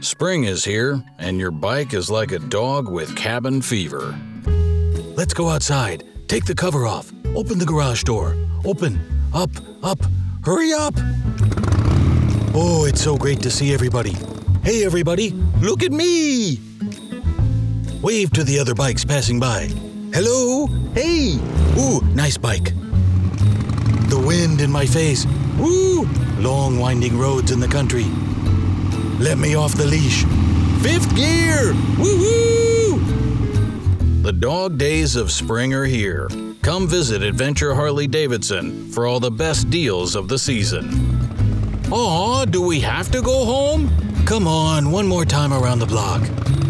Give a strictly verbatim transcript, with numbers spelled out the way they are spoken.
Spring is here, and your bike is like a dog with cabin fever. Let's go outside. Take the cover off. Open the garage door. Open. Up, up. Hurry up! Oh, it's so great to see everybody. Hey, everybody, look at me! Wave to the other bikes passing by. Hello? Hey! Ooh, nice bike. The wind in my face. Ooh! Long winding roads in the country. Let me off the leash. Fifth gear! Woo-hoo! The dog days of spring are here. Come visit Adventure Harley-Davidson for all the best deals of the season. Aw, do we have to go home? Come on, one more time around the block.